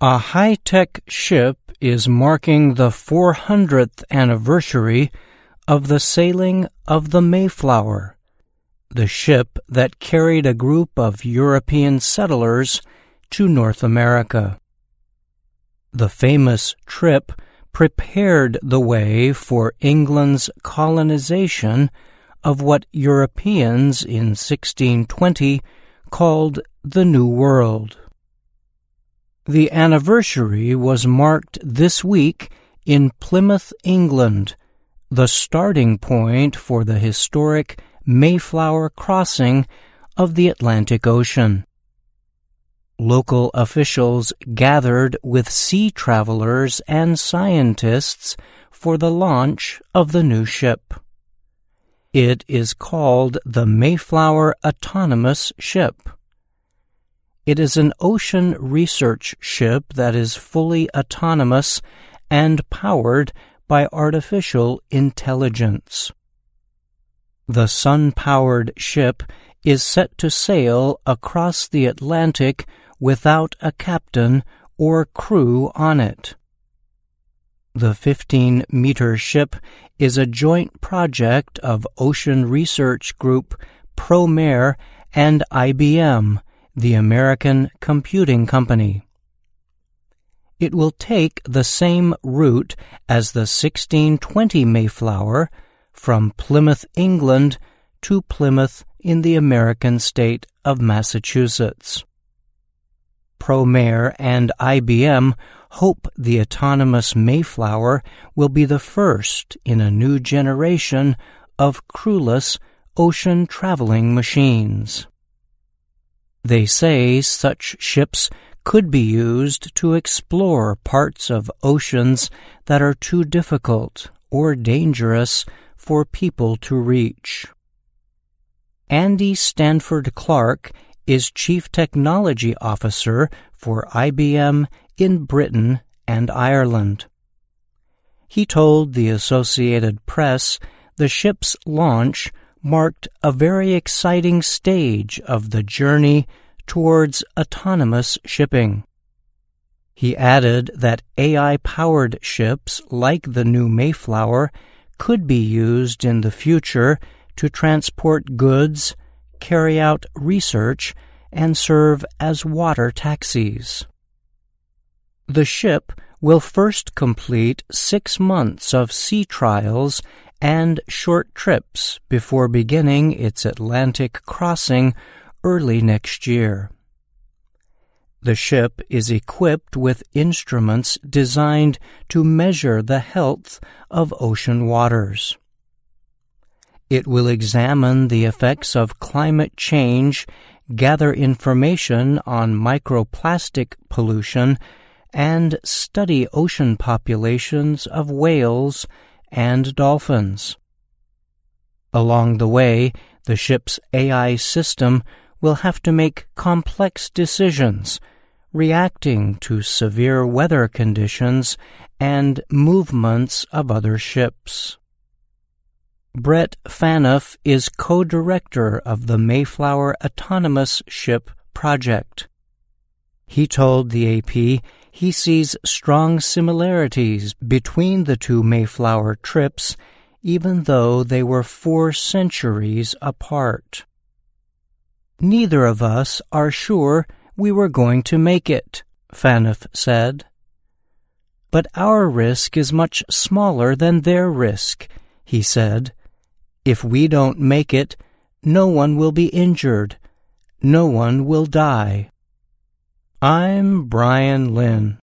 A high-tech ship is marking the 400th anniversary of the sailing of the Mayflower, the ship that carried a group of European settlers to North America. The famous trip prepared the way for England's colonization of what Europeans in 1620 called the New World. The anniversary was marked this week in Plymouth, England, the starting point for the historic Mayflower crossing of the Atlantic Ocean. Local officials gathered with sea travelers and scientists for the launch of the new ship. It is called the Mayflower Autonomous Ship. It is an ocean research ship that is fully autonomous and powered by artificial intelligence. The sun-powered ship is set to sail across the Atlantic without a captain or crew on it. The 15-meter ship is a joint project of ocean research group ProMare and IBM, the American Computing Company. It will take the same route as the 1620 Mayflower from Plymouth, England to Plymouth in the American state of Massachusetts. ProMare and IBM hope the autonomous Mayflower will be the first in a new generation of crewless ocean-traveling machines. They say such ships could be used to explore parts of oceans that are too difficult or dangerous for people to reach. Andy Stanford Clark is Chief Technology Officer for IBM in Britain and Ireland. He told the Associated Press the ship's launch marked a very exciting stage of the journey towards autonomous shipping. He added that AI-powered ships like the new Mayflower could be used in the future to transport goods, carry out research, and serve as water taxis. The ship will first complete 6 months of sea trials and short trips before beginning its Atlantic crossing early next year. The ship is equipped with instruments designed to measure the health of ocean waters. It will examine the effects of climate change, gather information on microplastic pollution, and study ocean populations of whales and dolphins. Along the way, the ship's AI system will have to make complex decisions, reacting to severe weather conditions and movements of other ships. Brett Phaneuf is co-director of the Mayflower Autonomous Ship project. He told the AP he sees strong similarities between the two Mayflower trips, even though they were 4 centuries apart. "Neither of us are sure we were going to make it," Phaneuf said. "But our risk is much smaller than their risk," he said. "If we don't make it, no one will be injured. No one will die." I'm Brian Lynn.